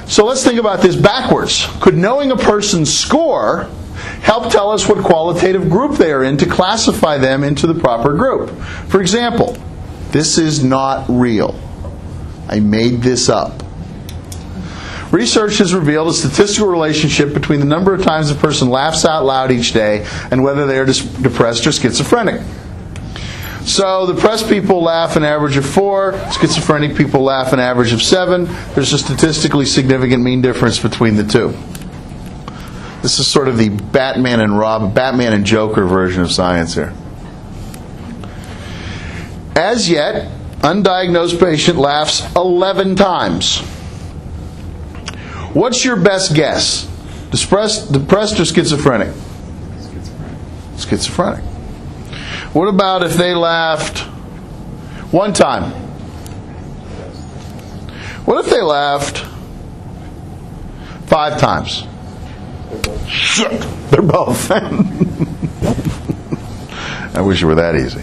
So let's think about this backwards. Could knowing a person's score help tell us what qualitative group they are in to classify them into the proper group? For example, this is not real. I made this up. Research has revealed a statistical relationship between the number of times a person laughs out loud each day and whether they are depressed or schizophrenic. So depressed people laugh an average of 4, schizophrenic people laugh an average of 7. There's a statistically significant mean difference between the two. This is sort of the Batman and Joker version of science here. As yet, undiagnosed patient laughs 11 times. What's your best guess? Depressed or schizophrenic? Schizophrenic. What about if they laughed 1 time? What if they laughed 5 times? Shit, they're both. I wish it were that easy.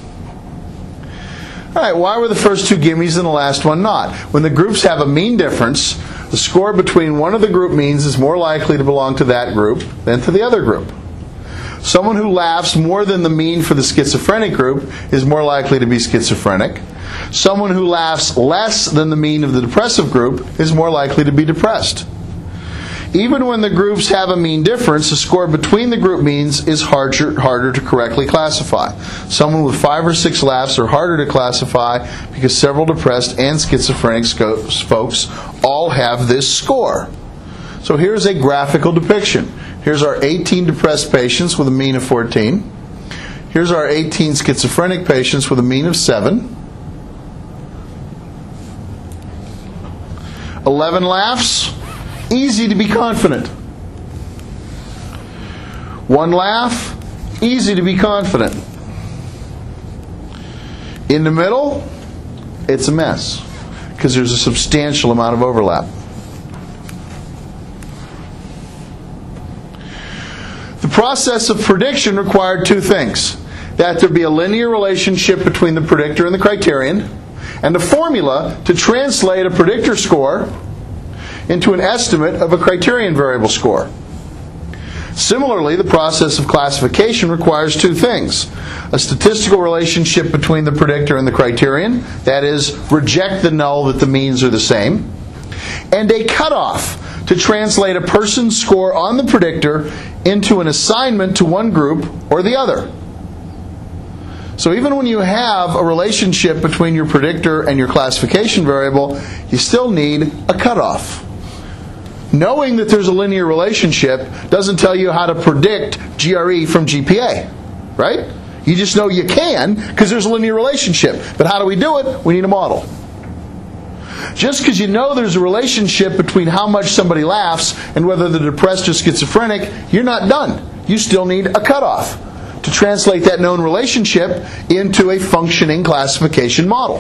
All right, why were the first 2 gimmies and the last one not? When the groups have a mean difference, the score between one of the group means is more likely to belong to that group than to the other group. Someone who laughs more than the mean for the schizophrenic group is more likely to be schizophrenic. Someone who laughs less than the mean of the depressive group is more likely to be depressed. Even when the groups have a mean difference, the score between the group means is harder to correctly classify. Someone with 5 or 6 laughs are harder to classify because several depressed and schizophrenic folks all have this score. So here's a graphical depiction. Here's our 18 depressed patients with a mean of 14. Here's our 18 schizophrenic patients with a mean of 7. 11 laughs. Easy to be confident. 1 laugh, easy to be confident. In the middle, it's a mess because there's a substantial amount of overlap. The process of prediction required 2 things: that there be a linear relationship between the predictor and the criterion, and a formula to translate a predictor score into an estimate of a criterion variable score. Similarly, the process of classification requires 2 things: a statistical relationship between the predictor and the criterion, that is, reject the null that the means are the same, and a cutoff to translate a person's score on the predictor into an assignment to one group or the other. So even when you have a relationship between your predictor and your classification variable, you still need a cutoff. Knowing that there's a linear relationship doesn't tell you how to predict GRE from GPA, right? You just know you can because there's a linear relationship. But how do we do it? We need a model. Just because you know there's a relationship between how much somebody laughs and whether they're depressed or schizophrenic, you're not done. You still need a cutoff to translate that known relationship into a functioning classification model.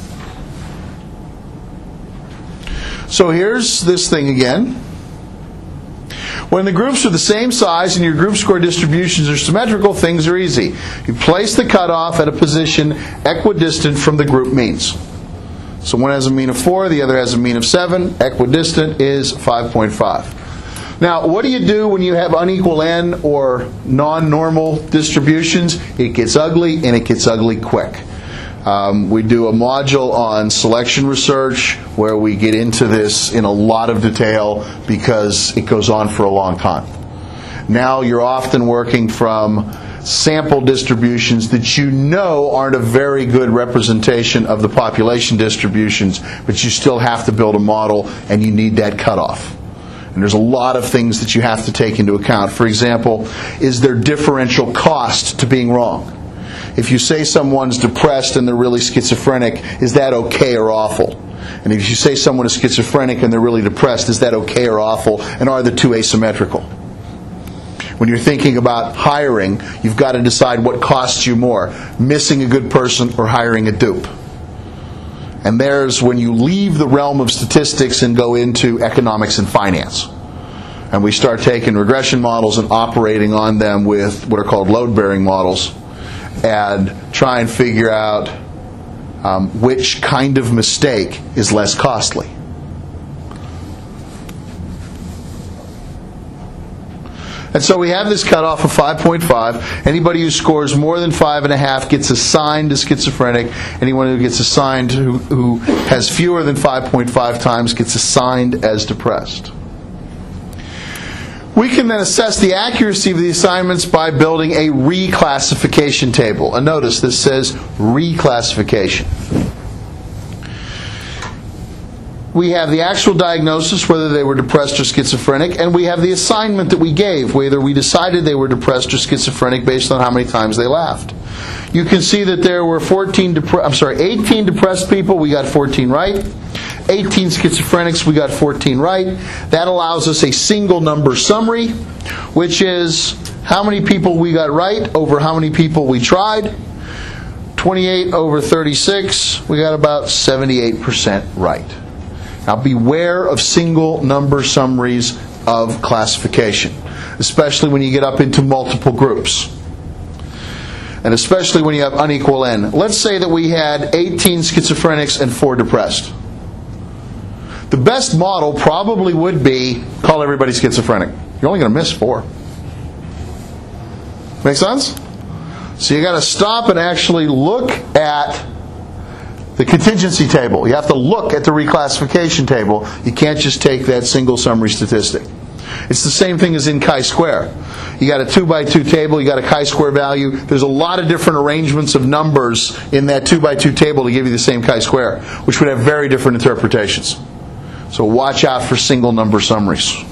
So here's this thing again. When the groups are the same size and your group score distributions are symmetrical, things are easy. You place the cutoff at a position equidistant from the group means. So one has a mean of 4, the other has a mean of 7. Equidistant is 5.5. Now, what do you do when you have unequal n or non-normal distributions? It gets ugly, and it gets ugly quick. We do a module on selection research where we get into this in a lot of detail because it goes on for a long time. Now you're often working from sample distributions that you know aren't a very good representation of the population distributions, but you still have to build a model and you need that cutoff. And there's a lot of things that you have to take into account. For example, is there differential cost to being wrong? If you say someone's depressed and they're really schizophrenic, is that okay or awful? And if you say someone is schizophrenic and they're really depressed, is that okay or awful? And are the two asymmetrical? When you're thinking about hiring, you've got to decide what costs you more, missing a good person or hiring a dupe. And there's when you leave the realm of statistics and go into economics and finance. And we start taking regression models and operating on them with what are called load-bearing models and try and figure out which kind of mistake is less costly. And so we have this cutoff of 5.5. Anybody who scores more than 5.5 gets assigned to schizophrenic. Anyone who gets assigned who has fewer than 5.5 times gets assigned as depressed. We can then assess the accuracy of the assignments by building a reclassification table. And notice this says reclassification. We have the actual diagnosis, whether they were depressed or schizophrenic, and we have the assignment that we gave, whether we decided they were depressed or schizophrenic based on how many times they laughed. You can see that there were 18 depressed people, we got 14 right. 18 schizophrenics, we got 14 right. That allows us a single number summary, which is how many people we got right over how many people we tried. 28 over 36, we got about 78% right. Now beware of single number summaries of classification, especially when you get up into multiple groups. And especially when you have unequal n. Let's say that we had 18 schizophrenics and 4 depressed. The best model probably would be call everybody schizophrenic. You're only going to miss 4. Make sense? So you got to stop and actually look at the contingency table. You have to look at the reclassification table. You can't just take that single summary statistic. It's the same thing as in chi-square. You got a 2x2 table, you got a chi-square value. There's a lot of different arrangements of numbers in that 2x2 table to give you the same chi-square, which would have very different interpretations. So watch out for single number summaries.